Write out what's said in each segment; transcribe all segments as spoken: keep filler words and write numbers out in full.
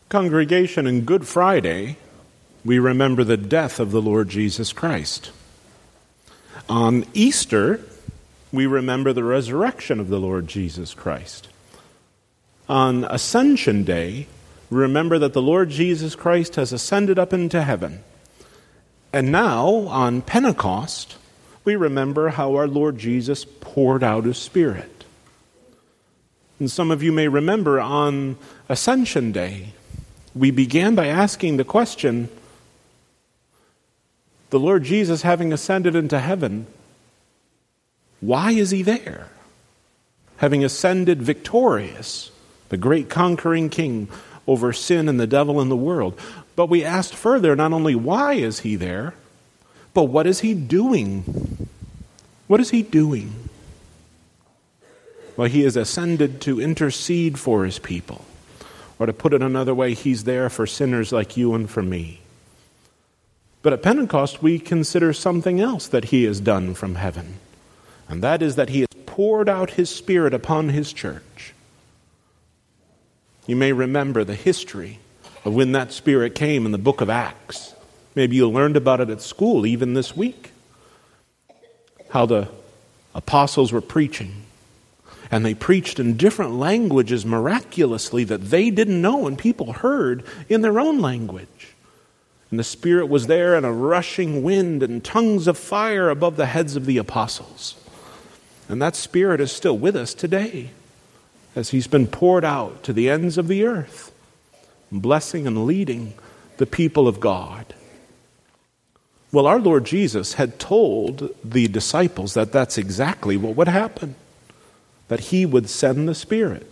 Congregation, in Good Friday, we remember the death of the Lord Jesus Christ. On Easter, we remember the resurrection of the Lord Jesus Christ. On Ascension Day, we remember that the Lord Jesus Christ has ascended up into heaven. And now, on Pentecost, we remember how our Lord Jesus poured out His Spirit. And some of you may remember on Ascension Day, we began by asking the question, the Lord Jesus having ascended into heaven, why is He there? Having ascended victorious, the great conquering King over sin and the devil and the world. But we asked further, not only why is He there, but what is He doing? What is He doing? Well, He has ascended to intercede for His people. Or to put it another way, He's there for sinners like you and for me. But at Pentecost, we consider something else that He has done from heaven. And that is that He has poured out His Spirit upon His church. You may remember the history of when that Spirit came in the book of Acts. Maybe you learned about it at school, even this week. How the apostles were preaching. And they preached in different languages miraculously that they didn't know and people heard in their own language. And the Spirit was there and a rushing wind and tongues of fire above the heads of the apostles. And that Spirit is still with us today as He's been poured out to the ends of the earth, blessing and leading the people of God. Well, our Lord Jesus had told the disciples that that's exactly what would happen. That He would send the Spirit.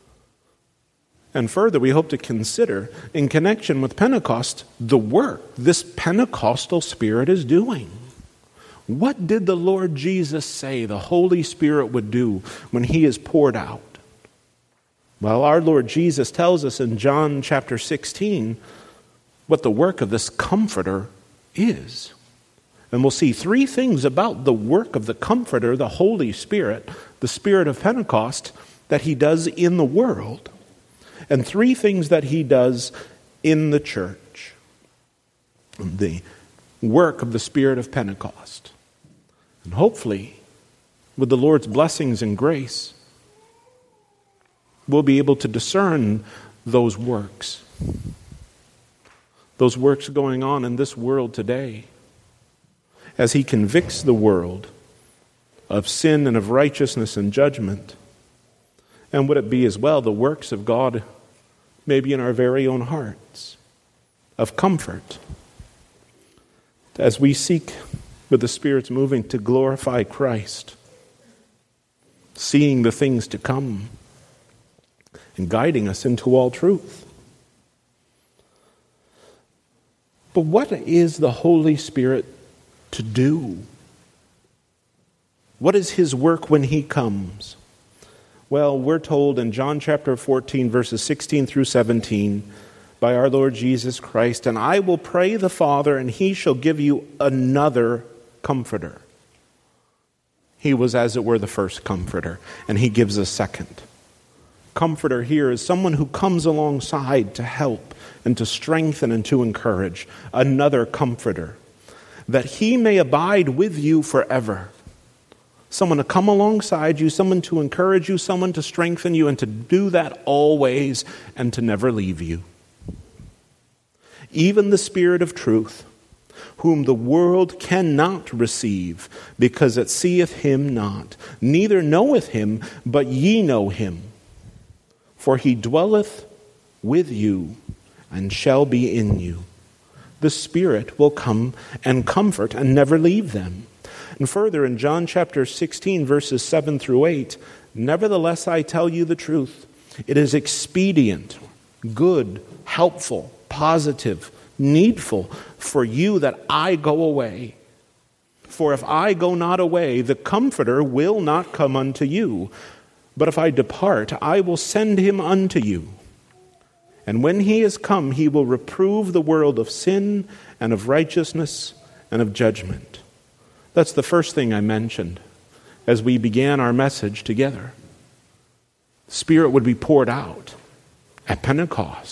And further, we hope to consider, in connection with Pentecost, the work this Pentecostal Spirit is doing. What did the Lord Jesus say the Holy Spirit would do when He is poured out? Well, our Lord Jesus tells us in John chapter sixteen what the work of this Comforter is. And we'll see three things about the work of the Comforter, the Holy Spirit, the Spirit of Pentecost, that He does in the world, and three things that He does in the church. The work of the Spirit of Pentecost. And hopefully, with the Lord's blessings and grace, we'll be able to discern those works. Those works going on in this world today. As He convicts the world of sin and of righteousness and judgment. And would it be as well the works of God maybe in our very own hearts of comfort as we seek with the Spirit's moving to glorify Christ, seeing the things to come and guiding us into all truth. But what is the Holy Spirit to do? What is His work when He comes? Well, we're told in John chapter fourteen, verses sixteen through seventeen, by our Lord Jesus Christ, and I will pray the Father, and He shall give you another Comforter. He was, as it were, the first Comforter, and He gives a second. Comforter here is someone who comes alongside to help and to strengthen and to encourage. Another Comforter. That He may abide with you forever. Someone to come alongside you, someone to encourage you, someone to strengthen you, and to do that always and to never leave you. Even the Spirit of truth, whom the world cannot receive, because it seeth Him not, neither knoweth Him, but ye know Him. For He dwelleth with you and shall be in you. The Spirit will come and comfort and never leave them. And further, in John chapter sixteen, verses seven through eight, nevertheless I tell you the truth. It is expedient, good, helpful, positive, needful for you that I go away. For if I go not away, the Comforter will not come unto you. But if I depart, I will send Him unto you. And when He is come, He will reprove the world of sin and of righteousness and of judgment. That's the first thing I mentioned as we began our message together. The Spirit would be poured out at Pentecost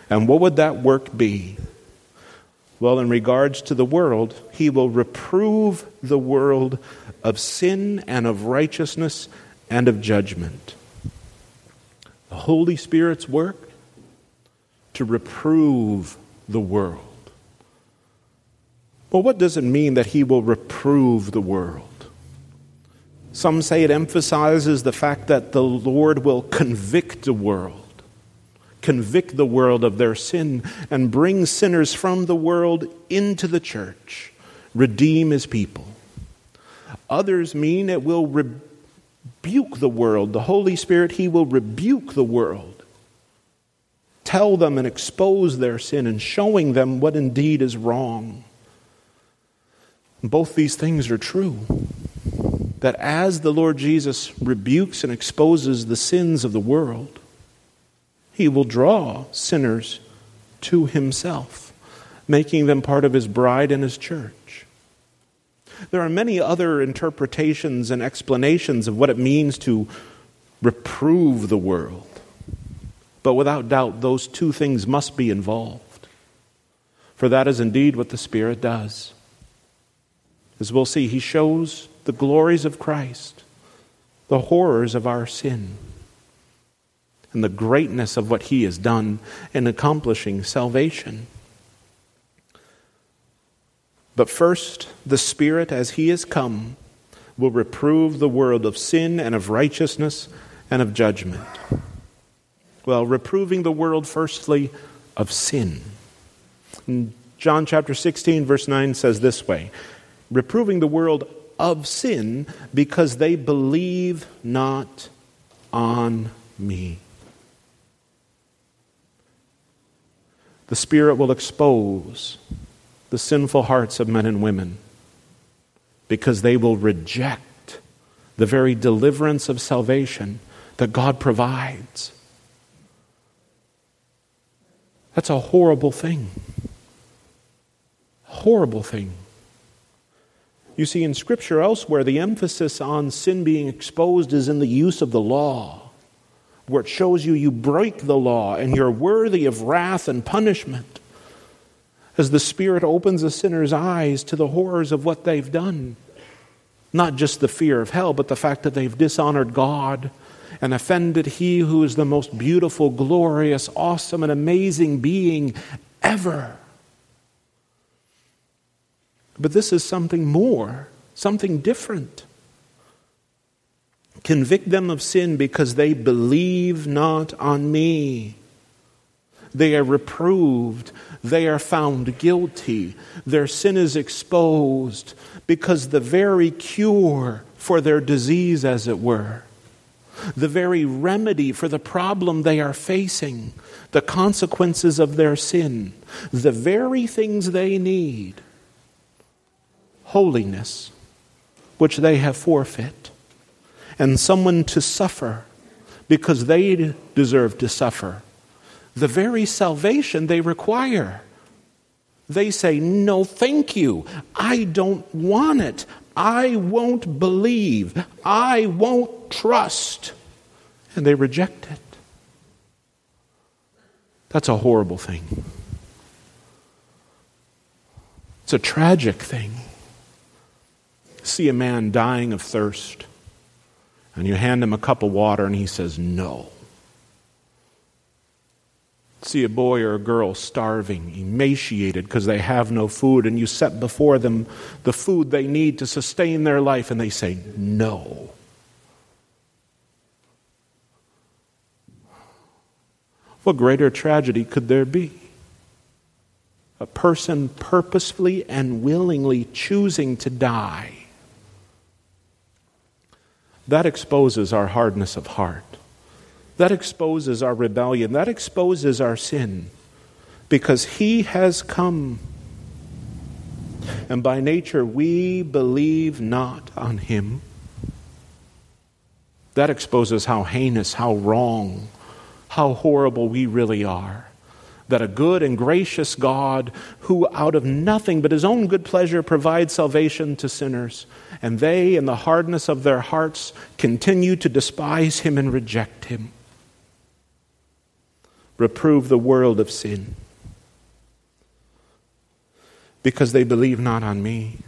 And what would that work be? Well, in regards to the world, he will reprove the world of sin and of righteousness and of judgment. The Holy Spirit's work to reprove the world. Well, what does it mean that he will reprove the world? Some say it emphasizes the fact that the Lord will convict the world. Convict the world of their sin and bring sinners from the world into the church. Redeem his people. Others mean it will rebuke the world. The Holy Spirit, he will rebuke the world. Tell them and expose their sin and showing them what indeed is wrong. Both these things are true. That as the Lord Jesus rebukes and exposes the sins of the world, he will draw sinners to himself, making them part of his bride and his church. There are many other interpretations and explanations of what it means to reprove the world. But without doubt, those two things must be involved. For that is indeed what the Spirit does. As we'll see, he shows the glories of Christ, the horrors of our sin, and the greatness of what he has done in accomplishing salvation. But first, the Spirit, as he has come, will reprove the world of sin and of righteousness and of judgment. Well, reproving the world, firstly, of sin. In John chapter sixteen, verse nine says this way, reproving the world of sin because they believe not on me. The Spirit will expose the sinful hearts of men and women because they will reject the very deliverance of salvation that God provides. That's a horrible thing. Horrible thing. You see, in Scripture elsewhere, the emphasis on sin being exposed is in the use of the law, where it shows you you break the law and you're worthy of wrath and punishment. As the Spirit opens a sinner's eyes to the horrors of what they've done. Not just the fear of hell, but the fact that they've dishonored God and offended He who is the most beautiful, glorious, awesome, and amazing being ever. But this is something more, something different. Convict them of sin because they believe not on me. They are reproved. They are found guilty. Their sin is exposed because the very cure for their disease, as it were, the very remedy for the problem they are facing, the consequences of their sin, the very things they need, holiness, which they have forfeit, and someone to suffer because they deserve to suffer, the very salvation they require. They say, no, thank you. I don't want it. I won't believe. I won't trust. And they reject it. That's a horrible thing. It's a tragic thing. See a man dying of thirst, and you hand him a cup of water, and he says, no. See a boy or a girl starving, emaciated because they have no food, and you set before them the food they need to sustain their life, and they say, no. What greater tragedy could there be? A person purposefully and willingly choosing to die. That exposes our hardness of heart. That exposes our rebellion. That exposes our sin. Because He has come. And by nature we believe not on Him. That exposes how heinous, how wrong, how horrible we really are. That a good and gracious God, who out of nothing but His own good pleasure provides salvation to sinners, and they, in the hardness of their hearts, continue to despise Him and reject Him. reprove the world of sin, because they believe not on me.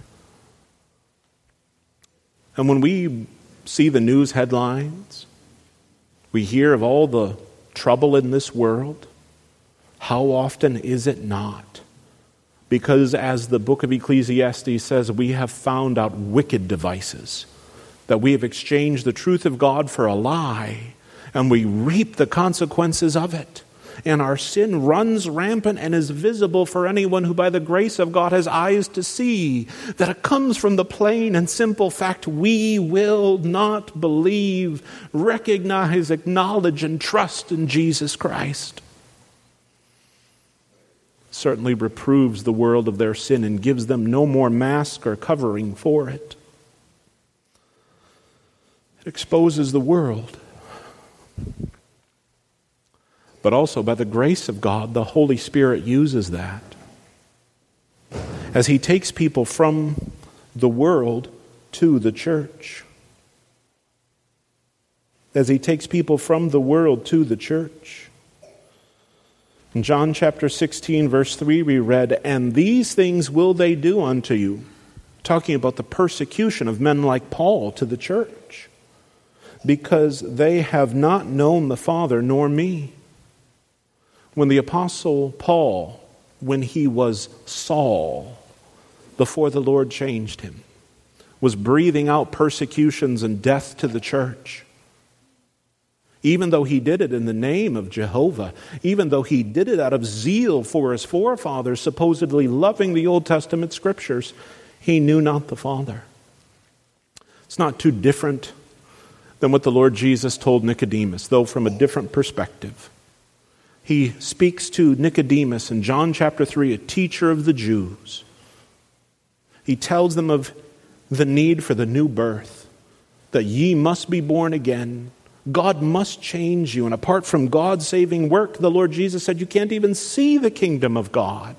And when we see the news headlines, we hear of all the trouble in this world, how often is it not? Because as the book of Ecclesiastes says, we have found out wicked devices, that we have exchanged the truth of God for a lie, and we reap the consequences of it. And our sin runs rampant and is visible for anyone who by the grace of God has eyes to see, that it comes from the plain and simple fact we will not believe, recognize, acknowledge, and trust in Jesus Christ. Certainly reproves the world of their sin and gives them no more mask or covering for it. It exposes the world. But also, by the grace of God, the Holy Spirit uses that as He takes people from the world to the church. As He takes people from the world to the church. In John chapter sixteen, verse three, we read, "And these things will they do unto you," talking about the persecution of men like Paul to the church, "because they have not known the Father nor me." When the Apostle Paul, when he was Saul, before the Lord changed him, was breathing out persecutions and death to the church, even though he did it in the name of Jehovah, even though he did it out of zeal for his forefathers, supposedly loving the Old Testament scriptures, he knew not the Father. It's not too different than what the Lord Jesus told Nicodemus, though from a different perspective. He speaks to Nicodemus in John chapter three, a teacher of the Jews. He tells them of the need for the new birth, that ye must be born again. God must change you. And apart from God's saving work, the Lord Jesus said, you can't even see the kingdom of God.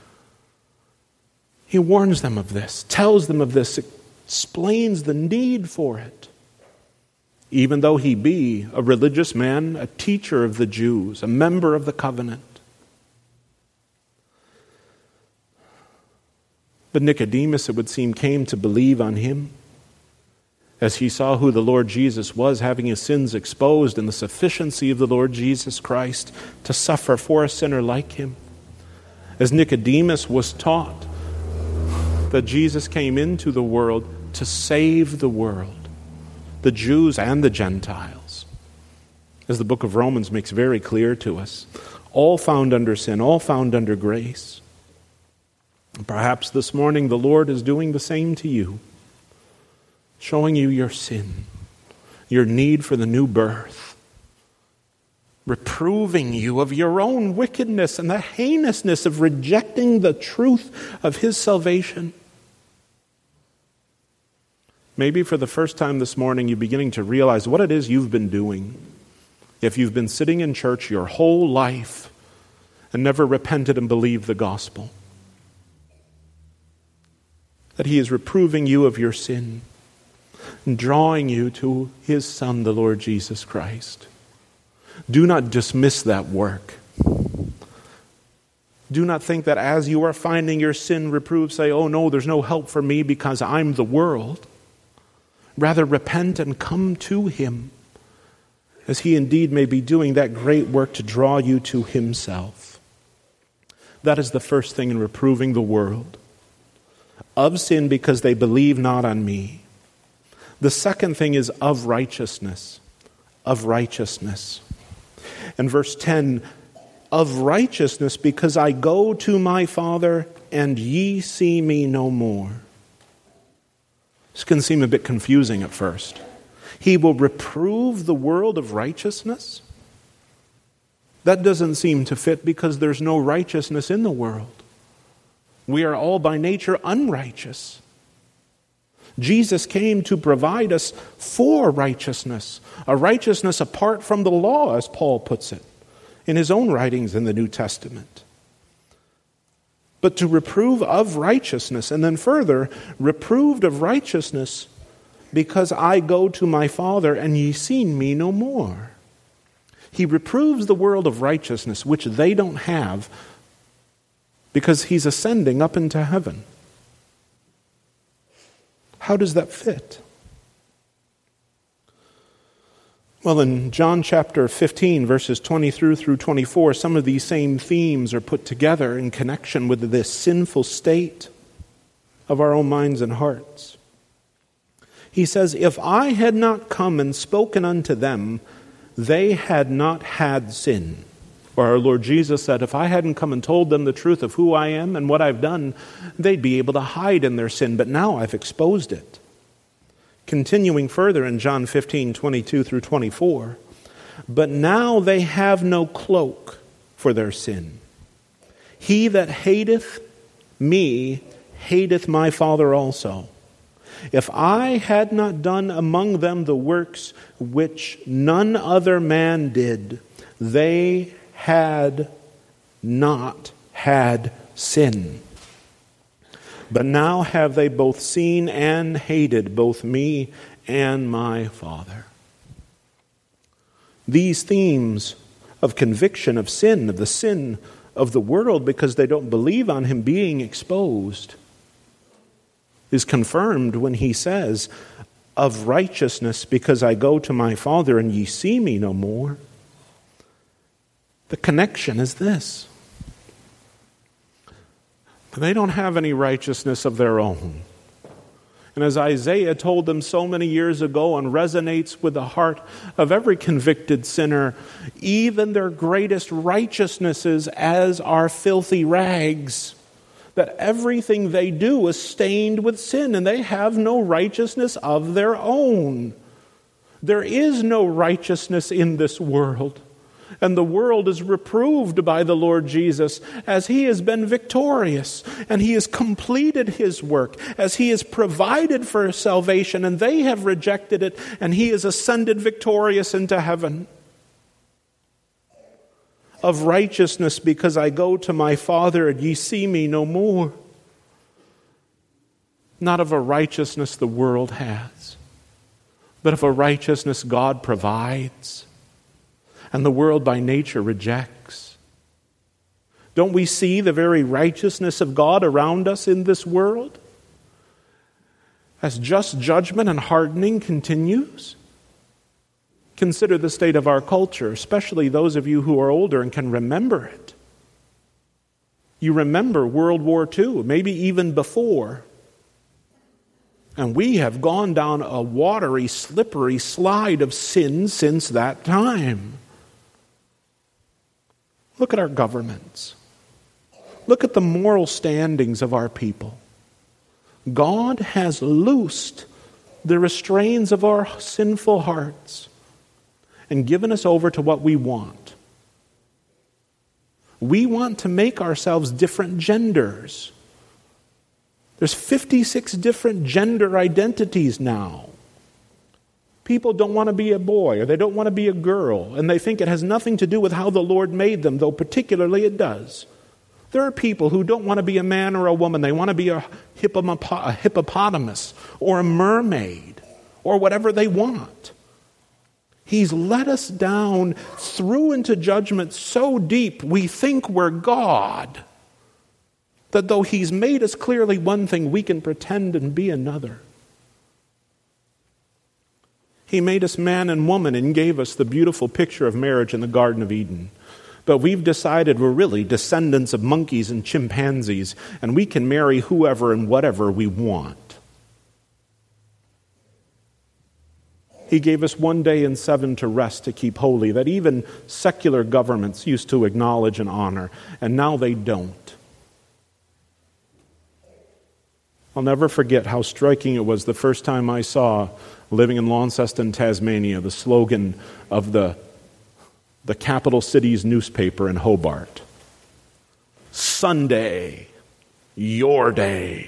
He warns them of this, tells them of this, explains the need for it. Even though he be a religious man, a teacher of the Jews, a member of the covenant. But Nicodemus, it would seem, came to believe on him as he saw who the Lord Jesus was, having his sins exposed, and the sufficiency of the Lord Jesus Christ to suffer for a sinner like him. As Nicodemus was taught that Jesus came into the world to save the world, the Jews and the Gentiles, as the book of Romans makes very clear to us, all found under sin, all found under grace. And perhaps this morning the Lord is doing the same to you, showing you your sin, your need for the new birth, reproving you of your own wickedness and the heinousness of rejecting the truth of His salvation. Maybe for the first time this morning you're beginning to realize what it is you've been doing. If you've been sitting in church your whole life and never repented and believed the gospel, that He is reproving you of your sin and drawing you to His Son, the Lord Jesus Christ. Do not dismiss that work. Do not think that as you are finding your sin reproved, say, oh no, there's no help for me because I'm the world. Rather, repent and come to Him, as He indeed may be doing that great work to draw you to Himself. That is the first thing in reproving the world. Of sin because they believe not on me. The second thing is of righteousness. Of righteousness. And verse ten, of righteousness because I go to my Father and ye see me no more. This can seem a bit confusing at first. He will reprove the world of righteousness? That doesn't seem to fit because there's no righteousness in the world. We are all by nature unrighteous. Jesus came to provide us for righteousness, a righteousness apart from the law, as Paul puts it in his own writings in the New Testament. But to reprove of righteousness, and then further, reproved of righteousness because I go to my Father and ye see me no more. He reproves the world of righteousness, which they don't have, because he's ascending up into heaven. How does that fit? Well, in John chapter fifteen, verses twenty-three through twenty-four, some of these same themes are put together in connection with this sinful state of our own minds and hearts. He says, "If I had not come and spoken unto them, they had not had sin." Or our Lord Jesus said, if I hadn't come and told them the truth of who I am and what I've done, they'd be able to hide in their sin, but now I've exposed it. Continuing further in John fifteen, twenty-two through twenty-four, "But now they have no cloak for their sin. He that hateth me hateth my Father also. If I had not done among them the works which none other man did, they had not had sin. But now have they both seen and hated both me and my Father." These themes of conviction of sin, of the sin of the world because they don't believe on him being exposed, is confirmed when he says, "Of righteousness because I go to my Father and ye see me no more." The connection is this. They don't have any righteousness of their own. And as Isaiah told them so many years ago and resonates with the heart of every convicted sinner, even their greatest righteousnesses as are filthy rags, that everything they do is stained with sin and they have no righteousness of their own. There is no righteousness in this world. And the world is reproved by the Lord Jesus as he has been victorious and he has completed his work, as he has provided for salvation and they have rejected it and he has ascended victorious into heaven. Of righteousness because I go to my Father and ye see me no more. Not of a righteousness the world has, but of a righteousness God provides and the world by nature rejects. Don't we see the very righteousness of God around us in this world? As just judgment and hardening continues? Consider the state of our culture, especially those of you who are older and can remember it. You remember World War Two, maybe even before. And we have gone down a watery, slippery slide of sin since that time. Look at our governments. Look at the moral standings of our people. God has loosed the restraints of our sinful hearts and given us over to what we want. We want to make ourselves different genders. There's fifty-six different gender identities now. People don't want to be a boy or they don't want to be a girl, and they think it has nothing to do with how the Lord made them, though particularly it does. There are people who don't want to be a man or a woman. They want to be a hippopotamus or a mermaid or whatever they want. He's let us down through into judgment so deep we think we're God, that though he's made us clearly one thing, we can pretend and be another. He made us man and woman and gave us the beautiful picture of marriage in the Garden of Eden. But we've decided we're really descendants of monkeys and chimpanzees, and we can marry whoever and whatever we want. He gave us one day in seven to rest, to keep holy, that even secular governments used to acknowledge and honor, and now they don't. I'll never forget how striking it was the first time I saw, living in Launceston, Tasmania, the slogan of the, the capital city's newspaper in Hobart. Sunday, your day.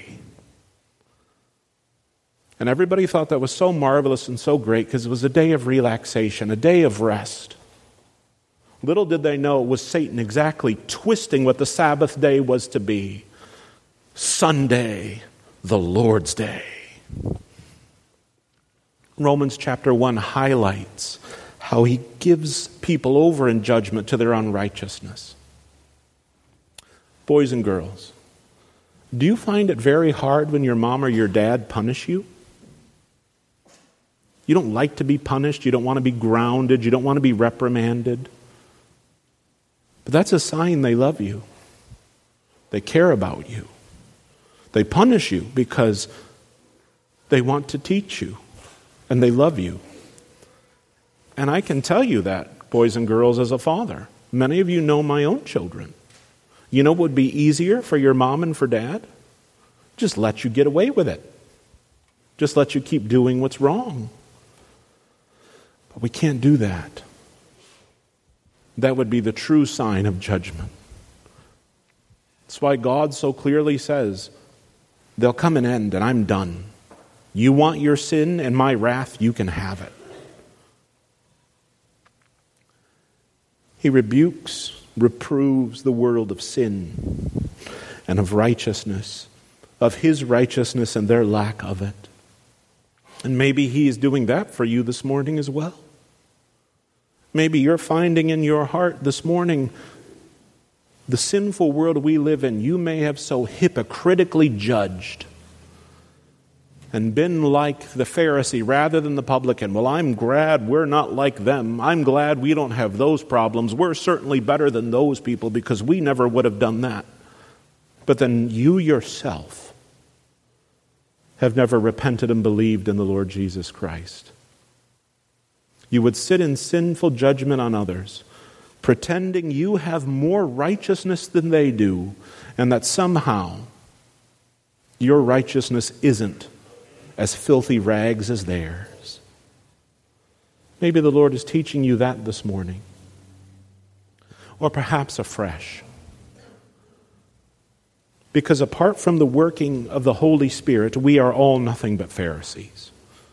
And everybody thought that was so marvelous and so great because it was a day of relaxation, a day of rest. Little did they know it was Satan exactly twisting what the Sabbath day was to be. Sunday, the Lord's day. Romans chapter one highlights how he gives people over in judgment to their unrighteousness. Boys and girls, do you find it very hard when your mom or your dad punish you? You don't like to be punished. You don't want to be grounded. You don't want to be reprimanded. But that's a sign they love you. They care about you. They punish you because they want to teach you and they love you. And I can tell you that, boys and girls, as a father. Many of you know my own children. You know what would be easier for your mom and for dad? Just let you get away with it. Just let you keep doing what's wrong. But we can't do that. That would be the true sign of judgment. That's why God so clearly says, there'll come an end and I'm done. You want your sin and my wrath, you can have it. He rebukes, reproves the world of sin and of righteousness, of his righteousness and their lack of it. And maybe he is doing that for you this morning as well. Maybe you're finding in your heart this morning the sinful world we live in, you may have so hypocritically judged and been like the Pharisee rather than the publican. Well, I'm glad we're not like them. I'm glad we don't have those problems. We're certainly better than those people because we never would have done that. But then you yourself have never repented and believed in the Lord Jesus Christ. You would sit in sinful judgment on others, pretending you have more righteousness than they do, and that somehow your righteousness isn't as filthy rags as theirs. Maybe the Lord is teaching you that this morning. Or perhaps afresh. Because apart from the working of the Holy Spirit, we are all nothing but Pharisees.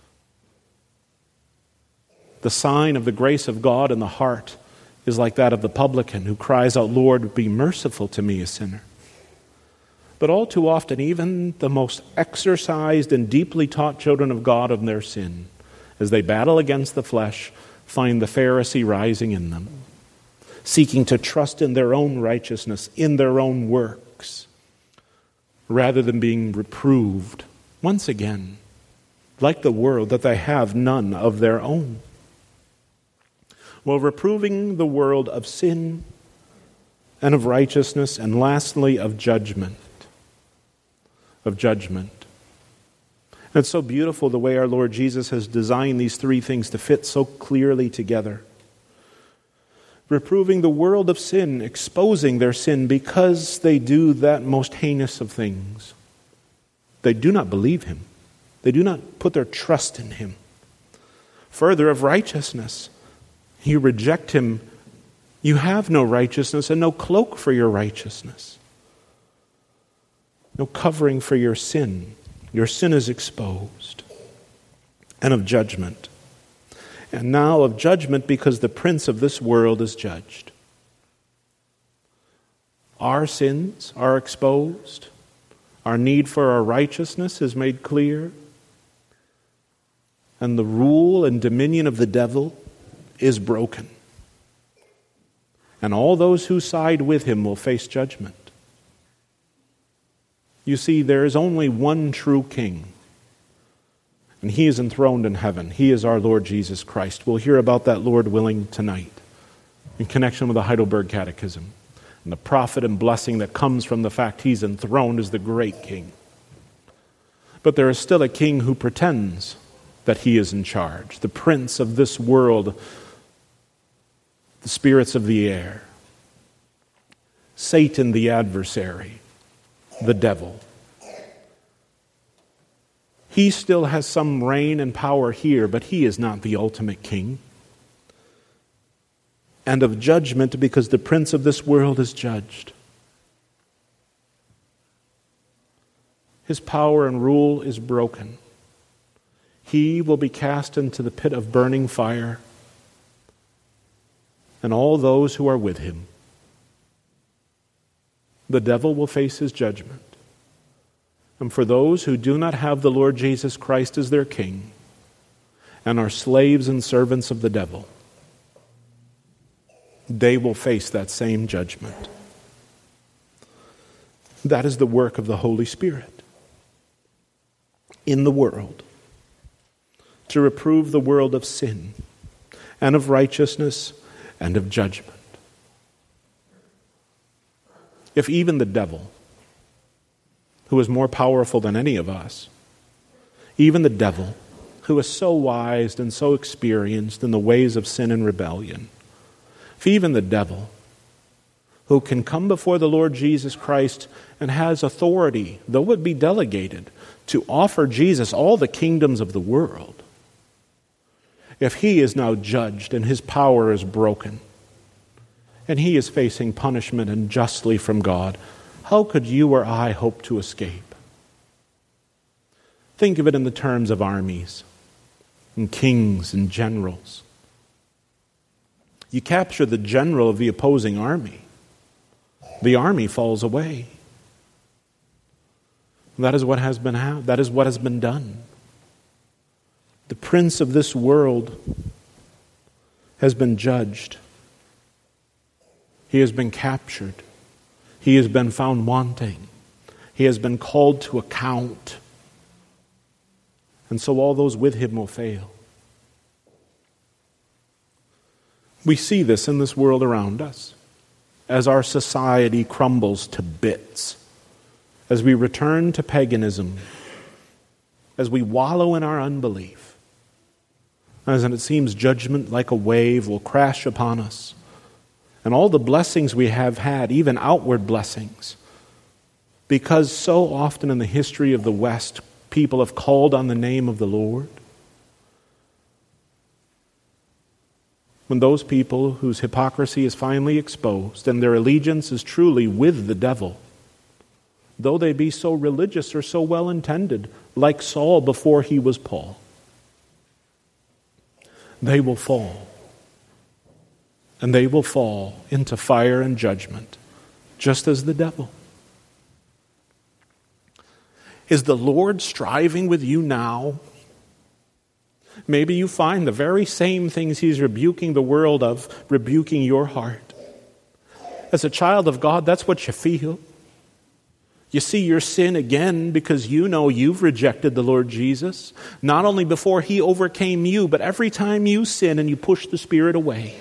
The sign of the grace of God in the heart is like that of the publican who cries out, Lord, be merciful to me, a sinner. But all too often, even the most exercised and deeply taught children of God of their sin, as they battle against the flesh, find the Pharisee rising in them, seeking to trust in their own righteousness, in their own works, rather than being reproved, once again, like the world, that they have none of their own. Well, reproving the world of sin and of righteousness, and lastly, of judgment. Of judgment. And it's so beautiful the way our Lord Jesus has designed these three things to fit so clearly together. Reproving the world of sin, exposing their sin because they do that most heinous of things. They do not believe him. They do not put their trust in him. Further, of righteousness. You reject him. You have no righteousness and no cloak for your righteousness. No covering for your sin. Your sin is exposed. And of judgment. And now of judgment because the prince of this world is judged. Our sins are exposed. Our need for our righteousness is made clear. And the rule and dominion of the devil is broken. And all those who side with him will face judgment. You see, there is only one true king. And he is enthroned in heaven. He is our Lord Jesus Christ. We'll hear about that, Lord willing, tonight in connection with the Heidelberg Catechism and the profit and blessing that comes from the fact he's enthroned as the great king. But there is still a king who pretends that he is in charge, the prince of this world, the spirits of the air, Satan the adversary, the devil. He still has some reign and power here, but he is not the ultimate king. And of judgment because the prince of this world is judged. His power and rule is broken. He will be cast into the pit of burning fire, and all those who are with him. The devil will face his judgment. And for those who do not have the Lord Jesus Christ as their king and are slaves and servants of the devil, they will face that same judgment. That is the work of the Holy Spirit in the world, to reprove the world of sin and of righteousness and of judgment. If even the devil, who is more powerful than any of us, even the devil, who is so wise and so experienced in the ways of sin and rebellion, if even the devil, who can come before the Lord Jesus Christ and has authority, though it be delegated, to offer Jesus all the kingdoms of the world, if he is now judged and his power is broken, and he is facing punishment unjustly from God, how could you or I hope to escape? Think of it in the terms of armies and kings and generals. You capture the general of the opposing army, the army falls away. That is what has been ha- that is what has been done. The prince of this world has been judged. He has been captured. He has been found wanting. He has been called to account. And so all those with him will fail. We see this in this world around us as our society crumbles to bits, as we return to paganism, as we wallow in our unbelief, as it seems judgment like a wave will crash upon us, and all the blessings we have had, even outward blessings, because so often in the history of the West, people have called on the name of the Lord. When those people whose hypocrisy is finally exposed and their allegiance is truly with the devil, though they be so religious or so well-intended, like Saul before he was Paul, they will fall. And they will fall into fire and judgment, just as the devil. Is the Lord striving with you now? Maybe you find the very same things he's rebuking the world of, rebuking your heart. As a child of God, that's what you feel. You see your sin again because you know you've rejected the Lord Jesus, not only before he overcame you, but every time you sin and you push the Spirit away.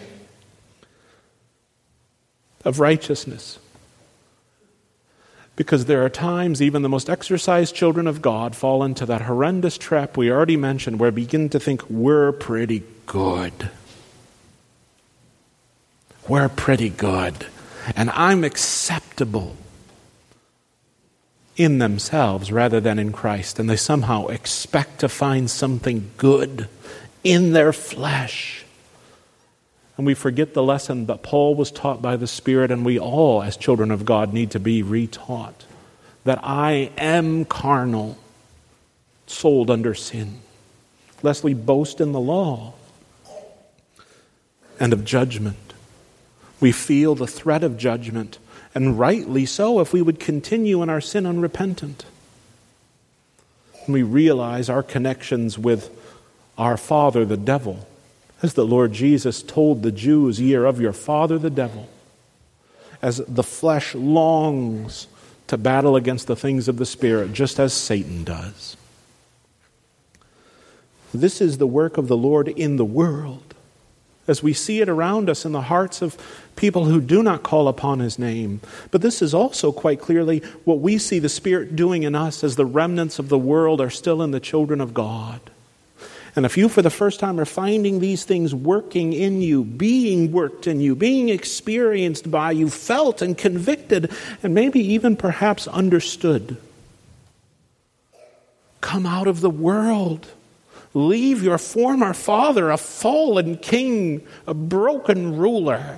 Of righteousness. Because there are times even the most exercised children of God fall into that horrendous trap we already mentioned, where we begin to think we're pretty good. We're pretty good. And I'm acceptable in themselves rather than in Christ. And they somehow expect to find something good in their flesh. And we forget the lesson that Paul was taught by the Spirit, and we all, as children of God, need to be retaught. That I am carnal, sold under sin, lest we boast in the law and of judgment. We feel the threat of judgment, and rightly so if we would continue in our sin unrepentant. And we realize our connections with our father, the devil, as the Lord Jesus told the Jews, "Ye are of your father the devil," as the flesh longs to battle against the things of the Spirit, just as Satan does. This is the work of the Lord in the world, as we see it around us in the hearts of people who do not call upon his name. But this is also quite clearly what we see the Spirit doing in us as the remnants of the world are still in the children of God. And if you for the first time are finding these things working in you, being worked in you, being experienced by you, felt and convicted, and maybe even perhaps understood, come out of the world. Leave your former father, a fallen king, a broken ruler,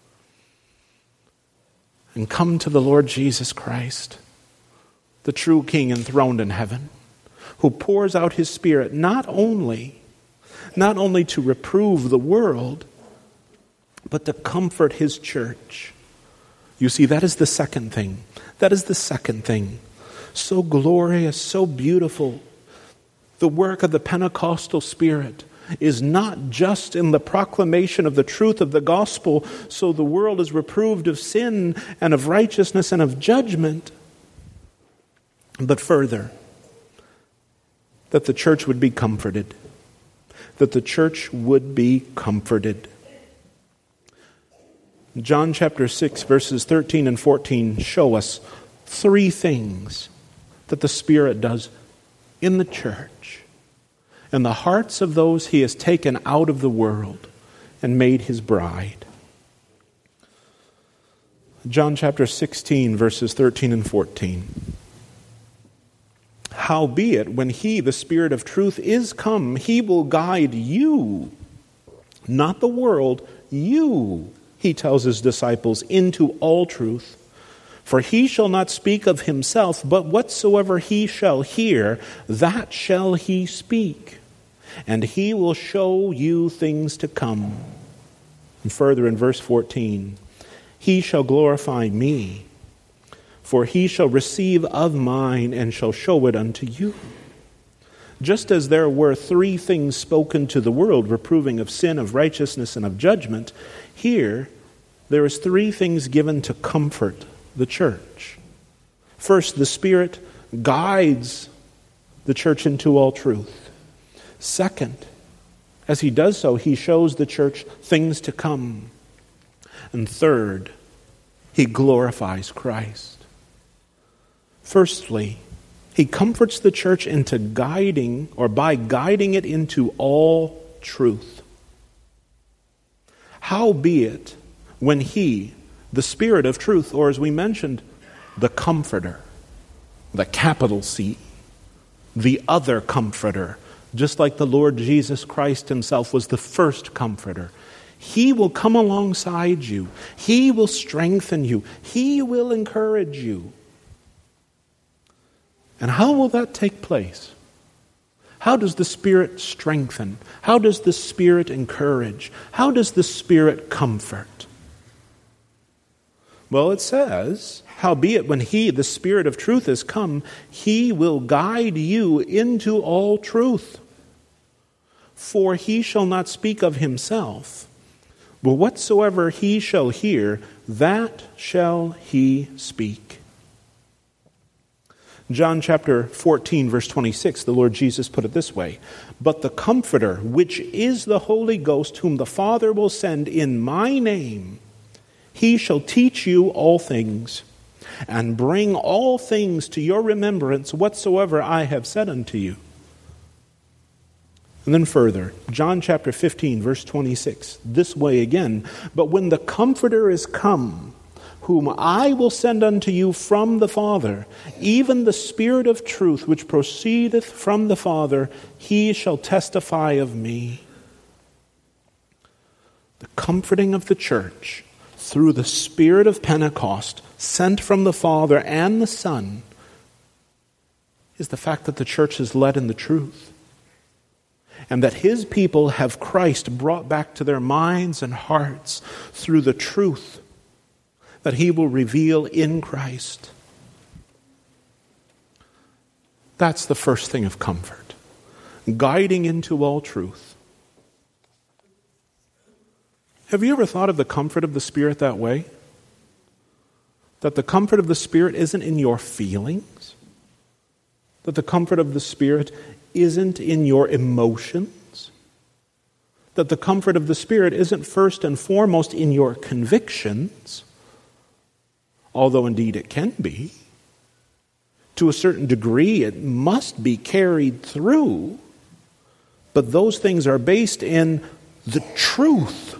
and come to the Lord Jesus Christ, the true King enthroned in heaven, who pours out his Spirit not only, not only to reprove the world, but to comfort his church. You see, that is the second thing. That is the second thing. So glorious, so beautiful. The work of the Pentecostal Spirit is not just in the proclamation of the truth of the gospel, so the world is reproved of sin and of righteousness and of judgment, but further, that the church would be comforted. That the church would be comforted. John chapter six, verses thirteen and fourteen show us three things that the Spirit does in the church, in the hearts of those He has taken out of the world and made His bride. John chapter sixteen, verses thirteen and fourteen. Howbeit, when He, the Spirit of truth, is come, He will guide you, not the world, you, He tells His disciples, into all truth. For He shall not speak of Himself, but whatsoever He shall hear, that shall He speak. And He will show you things to come. And further in verse fourteen, He shall glorify me, for He shall receive of mine and shall show it unto you. Just as there were three things spoken to the world, reproving of sin, of righteousness, and of judgment, here there is three things given to comfort the church. First, the Spirit guides the church into all truth. Second, as He does so, He shows the church things to come. And third, He glorifies Christ. Firstly, He comforts the church into guiding, or by guiding it into all truth. Howbeit, when He, the Spirit of truth, or as we mentioned, the Comforter, the capital C, the other Comforter, just like the Lord Jesus Christ Himself was the first Comforter, He will come alongside you. He will strengthen you. He will encourage you. And how will that take place? How does the Spirit strengthen? How does the Spirit encourage? How does the Spirit comfort? Well, it says, howbeit when He, the Spirit of truth, is come, He will guide you into all truth. For He shall not speak of Himself, but whatsoever He shall hear, that shall He speak. John chapter fourteen, verse twenty-six, the Lord Jesus put it this way, But the Comforter, which is the Holy Ghost, whom the Father will send in my name, He shall teach you all things, and bring all things to your remembrance whatsoever I have said unto you. And then further, John chapter fifteen, verse twenty-six, this way again, But when the Comforter is come, whom I will send unto you from the Father, even the Spirit of truth, which proceedeth from the Father, He shall testify of me. The comforting of the church through the Spirit of Pentecost, sent from the Father and the Son, is the fact that the church is led in the truth, and that His people have Christ brought back to their minds and hearts through the truth that He will reveal in Christ. That's the first thing of comfort, guiding into all truth. Have you ever thought of the comfort of the Spirit that way? That the comfort of the Spirit isn't in your feelings? That the comfort of the Spirit isn't in your emotions? That the comfort of the Spirit isn't first and foremost in your convictions? Although indeed it can be. To a certain degree it must be carried through. But those things are based in the truth.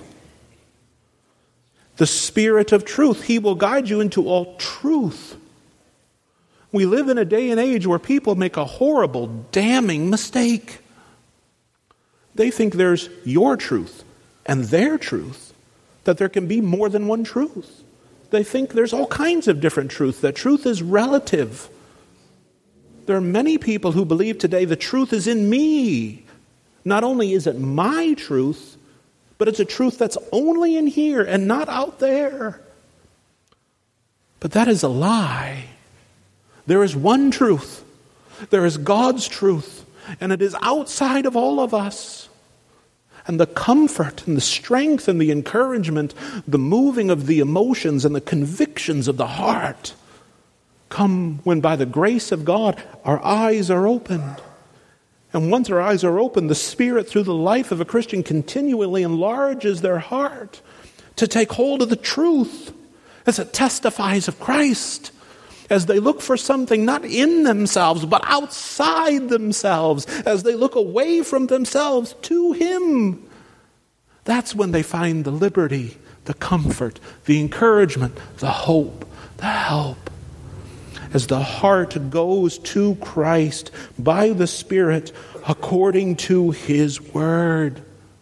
The Spirit of truth. He will guide you into all truth. We live in a day and age where people make a horrible, damning mistake. They think there's your truth and their truth, that there can be more than one truth. They think there's all kinds of different truth, that truth is relative. There are many people who believe today the truth is in me. Not only is it my truth, but it's a truth that's only in here and not out there. But that is a lie. There is one truth. There is God's truth, and it is outside of all of us. And the comfort and the strength and the encouragement, the moving of the emotions and the convictions of the heart come when by the grace of God our eyes are opened. And once our eyes are opened, the Spirit through the life of a Christian continually enlarges their heart to take hold of the truth as it testifies of Christ. As they look for something not in themselves, but outside themselves, as they look away from themselves to Him, that's when they find the liberty, the comfort, the encouragement, the hope, the help. As the heart goes to Christ by the Spirit according to His Word.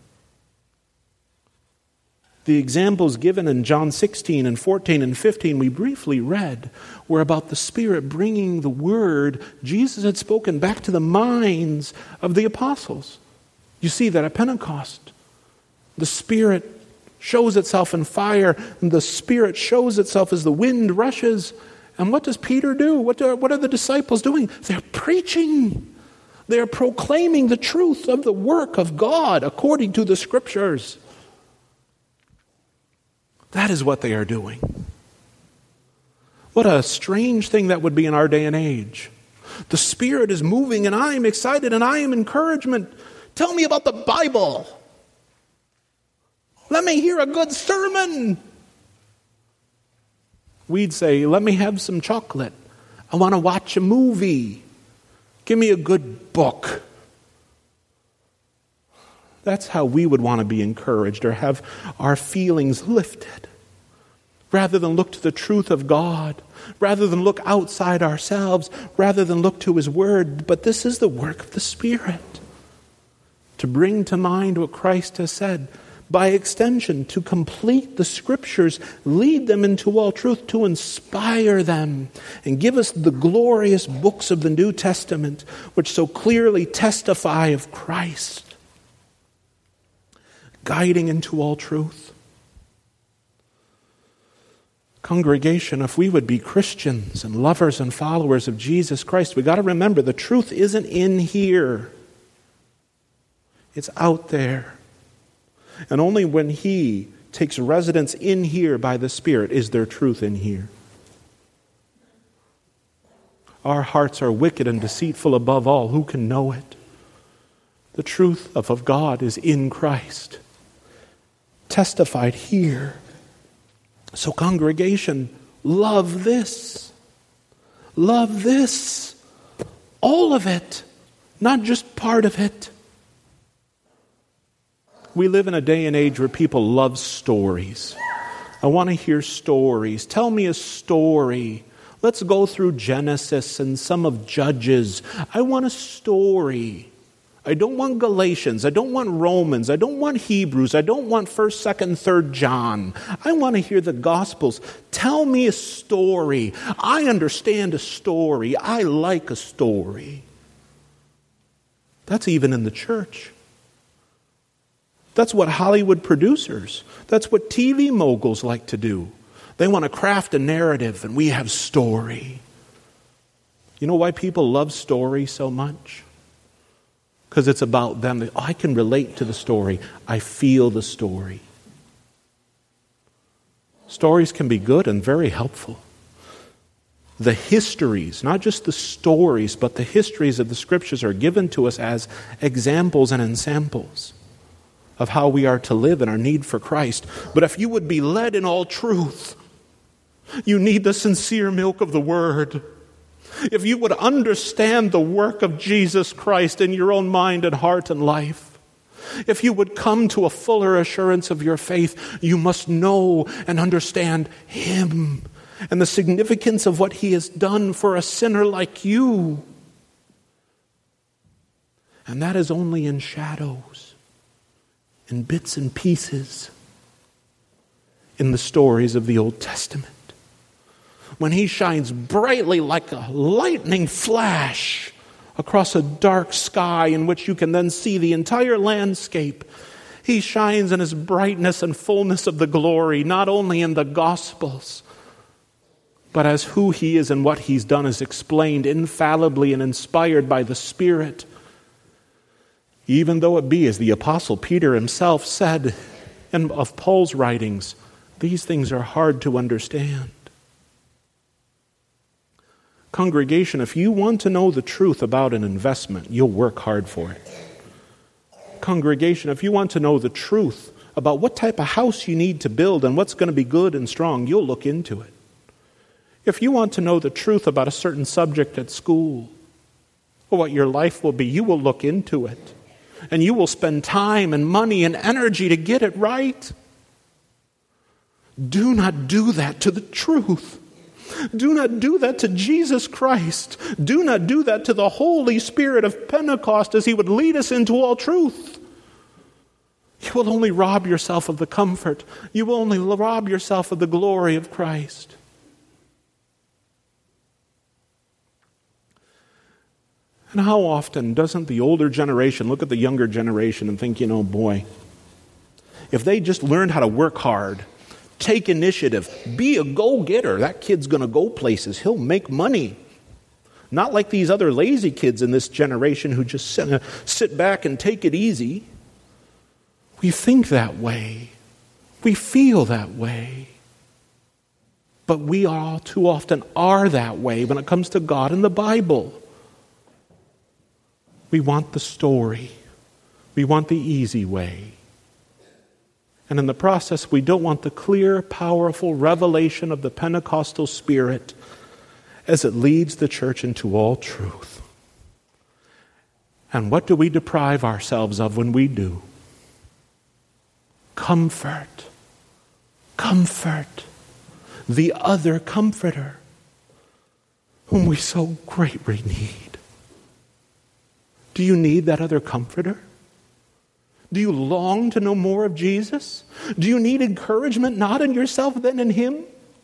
The examples given in John sixteen and fourteen and fifteen we briefly read were about the Spirit bringing the Word Jesus had spoken back to the minds of the apostles. You see that at Pentecost. The Spirit shows itself in fire, and the Spirit shows itself as the wind rushes. And what does Peter do? What are, what are the disciples doing? They're preaching. They're proclaiming the truth of the work of God according to the Scriptures. That is what they are doing. What a strange thing that would be in our day and age. The Spirit is moving and I am excited and I am encouragement. Tell me about the Bible. Let me hear a good sermon. We'd say, let me have some chocolate. I want to watch a movie. Give me a good book. That's how we would want to be encouraged or have our feelings lifted. Rather than look to the truth of God, rather than look outside ourselves, rather than look to His Word. But this is the work of the Spirit. To bring to mind what Christ has said. By extension, to complete the Scriptures, lead them into all truth, to inspire them, and give us the glorious books of the New Testament, which so clearly testify of Christ, guiding into all truth. Congregation, if we would be Christians and lovers and followers of Jesus Christ, we got to remember the truth isn't in here. It's out there. And only when He takes residence in here by the Spirit is there truth in here. Our hearts are wicked and deceitful above all. Who can know it? The truth of, of God is in Christ, testified here. So congregation, love this. Love this. All of it, not just part of it. We live in a day and age where people love stories. I want to hear stories. Tell me a story. Let's go through Genesis and some of Judges. I want a story. I don't want Galatians. I don't want Romans. I don't want Hebrews. I don't want first, second, third John. I want to hear the Gospels. Tell me a story. I understand a story. I like a story. That's even in the church. That's what Hollywood producers, that's what T V moguls like to do. They want to craft a narrative and we have story. You know why people love story so much? Because it's about them. Oh, I can relate to the story. I feel the story. Stories can be good and very helpful. The histories, not just the stories, but the histories of the Scriptures are given to us as examples and ensamples of how we are to live and our need for Christ. But if you would be led in all truth, you need the sincere milk of the Word. If you would understand the work of Jesus Christ in your own mind and heart and life, if you would come to a fuller assurance of your faith, you must know and understand Him and the significance of what He has done for a sinner like you. And that is only in shadows, in bits and pieces, in the stories of the Old Testament. When He shines brightly like a lightning flash across a dark sky in which you can then see the entire landscape, He shines in His brightness and fullness of the glory, not only in the Gospels, but as who He is and what He's done is explained infallibly and inspired by the Spirit Even though it be, as the Apostle Peter himself said, and of Paul's writings, these things are hard to understand. Congregation, if you want to know the truth about an investment, you'll work hard for it. Congregation, if you want to know the truth about what type of house you need to build and what's going to be good and strong, you'll look into it. If you want to know the truth about a certain subject at school, or what your life will be, you will look into it. And you will spend time and money and energy to get it right. Do not do that to the truth. Do not do that to Jesus Christ. Do not do that to the Holy Spirit of Pentecost as He would lead us into all truth. You will only rob yourself of the comfort. You will only rob yourself of the glory of Christ. And how often doesn't the older generation look at the younger generation and think, you know, boy, if they just learned how to work hard, take initiative, be a go-getter, that kid's going to go places. He'll make money. Not like these other lazy kids in this generation who just sit, sit back and take it easy. We think that way. We feel that way. But we all too often are that way when it comes to God and the Bible. We want the story. We want the easy way. And in the process, we don't want the clear, powerful revelation of the Pentecostal Spirit as it leads the church into all truth. And what do we deprive ourselves of when we do? Comfort. Comfort. The other comforter, whom we so greatly need. Do you need that other comforter? Do you long to know more of Jesus? Do you need encouragement not in yourself, then in Him?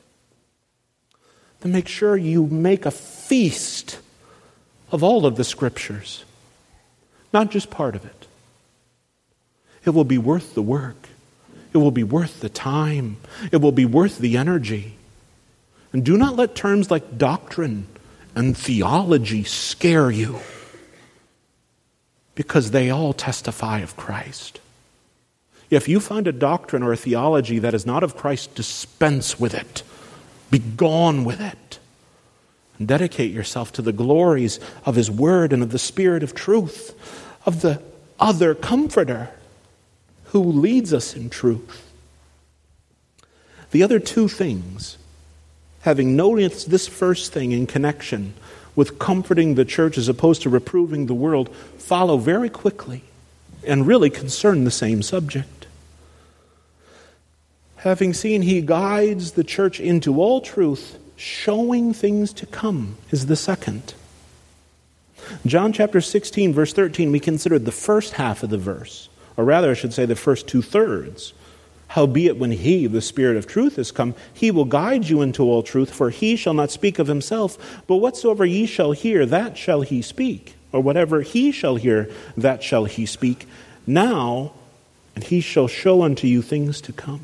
Then make sure you make a feast of all of the Scriptures, not just part of it. It will be worth the work. It will be worth the time. It will be worth the energy. And do not let terms like doctrine and theology scare you, because they all testify of Christ. If you find a doctrine or a theology that is not of Christ, dispense with it. Be gone with it. And dedicate yourself to the glories of His Word and of the Spirit of truth, of the other Comforter who leads us in truth. The other two things, having noticed this first thing in connection with comforting the church as opposed to reproving the world, follow very quickly and really concern the same subject. Having seen He guides the church into all truth, showing things to come is the second. John chapter sixteen, verse thirteen, we considered the first half of the verse, or rather I should say the first two-thirds. Howbeit when He, the Spirit of truth, is come, He will guide you into all truth, for He shall not speak of Himself, but whatsoever ye shall hear, that shall He speak. Or whatever He shall hear, that shall He speak. Now, and He shall show unto you things to come.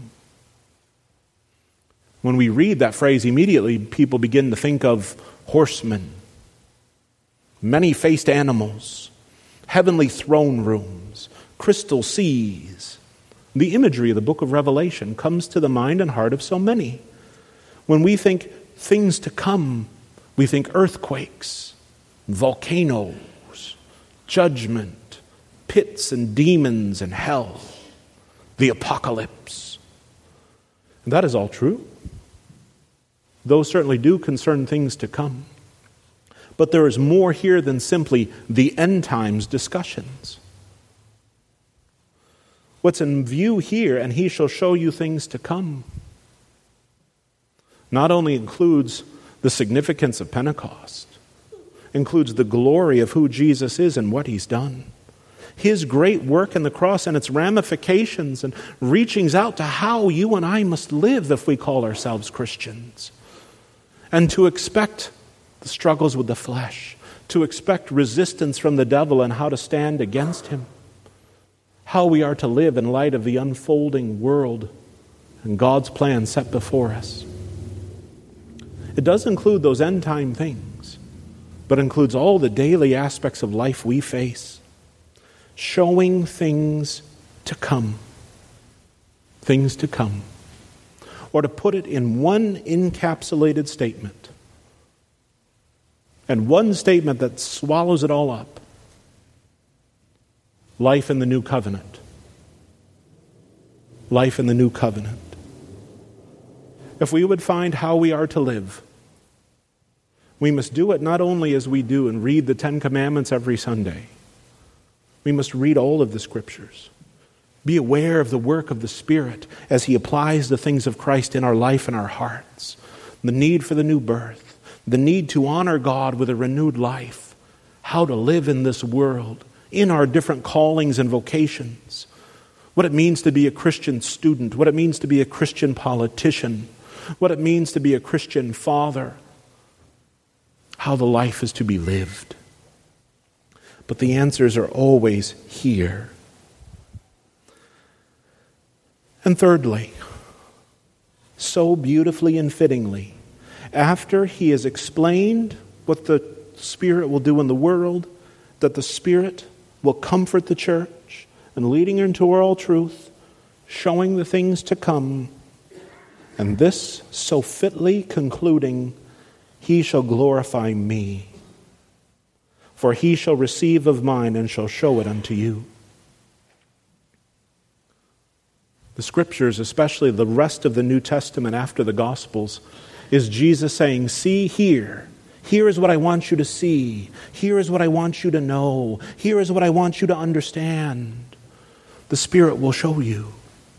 When we read that phrase, immediately people begin to think of horsemen, many-faced animals, heavenly throne rooms, crystal seas. The imagery of the book of Revelation comes to the mind and heart of so many. When we think things to come, we think earthquakes, volcanoes, judgment, pits and demons and hell, the apocalypse. And that is all true. Those certainly do concern things to come. But there is more here than simply the end times discussions. What's in view here, and He shall show you things to come, not only includes the significance of Pentecost, includes the glory of who Jesus is and what He's done. His great work in the cross and its ramifications and reachings out to how you and I must live if we call ourselves Christians. And to expect the struggles with the flesh, to expect resistance from the devil and how to stand against him. How we are to live in light of the unfolding world and God's plan set before us. It does include those end-time things, but includes all the daily aspects of life we face. showing things to come. Things to come. Or to put it in one encapsulated statement, and one statement that swallows it all up: life in the new covenant. Life in the new covenant. If we would find how we are to live, we must do it not only as we do and read the Ten Commandments every Sunday. We must read all of the Scriptures. Be aware of the work of the Spirit as He applies the things of Christ in our life and our hearts. The need for the new birth. The need to honor God with a renewed life. How to live in this world, in our different callings and vocations. What it means to be a Christian student. What it means to be a Christian politician. What it means to be a Christian father. How the life is to be lived. But the answers are always here. And thirdly, so beautifully and fittingly, after He has explained what the Spirit will do in the world, that the Spirit will comfort the church and leading her into all truth, showing the things to come, and this so fitly concluding, He shall glorify me, for He shall receive of mine and shall show it unto you. The Scriptures, especially the rest of the New Testament after the Gospels, is Jesus saying, see here. Here is what I want you to see. Here is what I want you to know. Here is what I want you to understand. The Spirit will show you.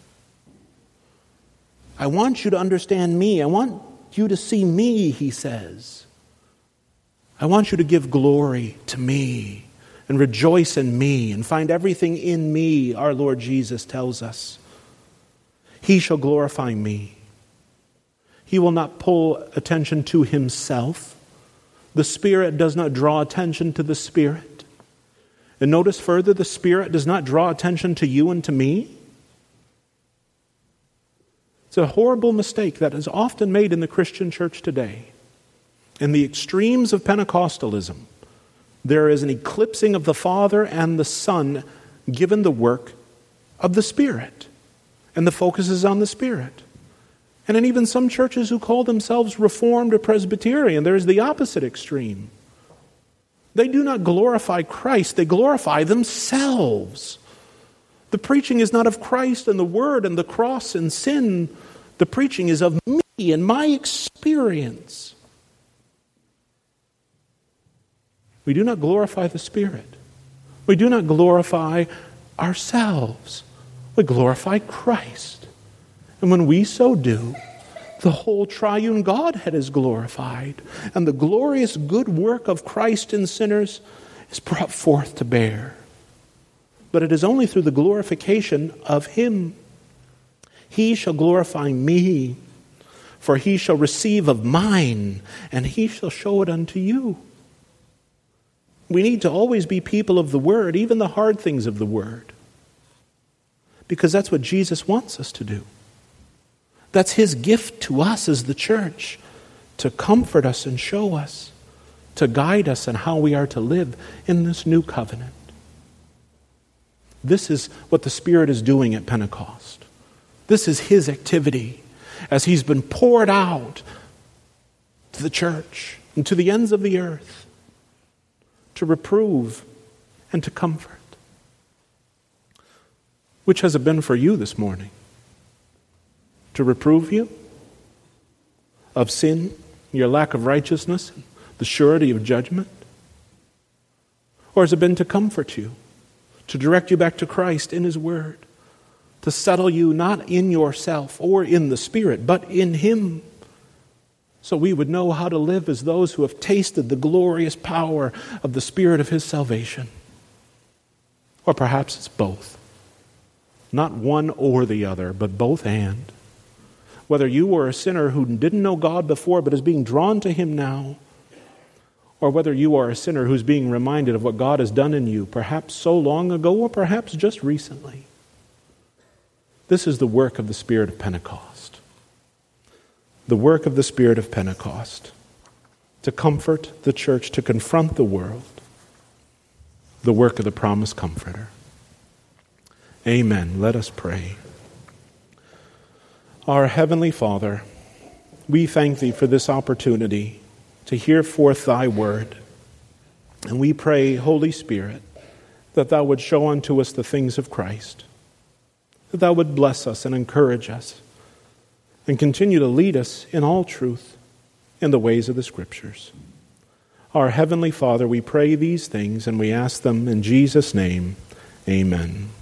I want you to understand me. I want you to see me, He says. I want you to give glory to me and rejoice in me and find everything in me, our Lord Jesus tells us. He shall glorify me. He will not pull attention to Himself. The Spirit does not draw attention to the Spirit. And notice further, the Spirit does not draw attention to you and to me. It's a horrible mistake that is often made in the Christian church today. In the extremes of Pentecostalism, there is an eclipsing of the Father and the Son given the work of the Spirit. And the focus is on the Spirit. And in even some churches who call themselves Reformed or Presbyterian, there is the opposite extreme. They do not glorify Christ, they glorify themselves. The preaching is not of Christ and the Word and the cross and sin. The preaching is of me and my experience. We do not glorify the Spirit. We do not glorify ourselves. We glorify Christ. And when we so do, the whole triune Godhead is glorified. And the glorious good work of Christ in sinners is brought forth to bear. But it is only through the glorification of Him. He shall glorify me, for He shall receive of mine, and He shall show it unto you. We need to always be people of the Word, even the hard things of the Word. Because that's what Jesus wants us to do. That's His gift to us as the church, to comfort us and show us, to guide us in how we are to live in this new covenant. This is what the Spirit is doing at Pentecost. This is His activity as He's been poured out to the church and to the ends of the earth to reprove and to comfort. Which has it been for you this morning? To reprove you of sin, your lack of righteousness, the surety of judgment? Or has it been to comfort you, to direct you back to Christ in His Word, to settle you not in yourself or in the Spirit, but in Him, so we would know how to live as those who have tasted the glorious power of the Spirit of His salvation? Or perhaps it's both. Not one or the other, but both and. Whether you were a sinner who didn't know God before but is being drawn to Him now, or whether you are a sinner who's being reminded of what God has done in you, perhaps so long ago or perhaps just recently. This is the work of the Spirit of Pentecost. The work of the Spirit of Pentecost. To comfort the church, to confront the world. The work of the promised Comforter. Amen. Let us pray. Our Heavenly Father, we thank Thee for this opportunity to hear forth Thy word. And we pray, Holy Spirit, that Thou would show unto us the things of Christ, that Thou would bless us and encourage us, and continue to lead us in all truth in the ways of the Scriptures. Our Heavenly Father, we pray these things, and we ask them in Jesus' name. Amen.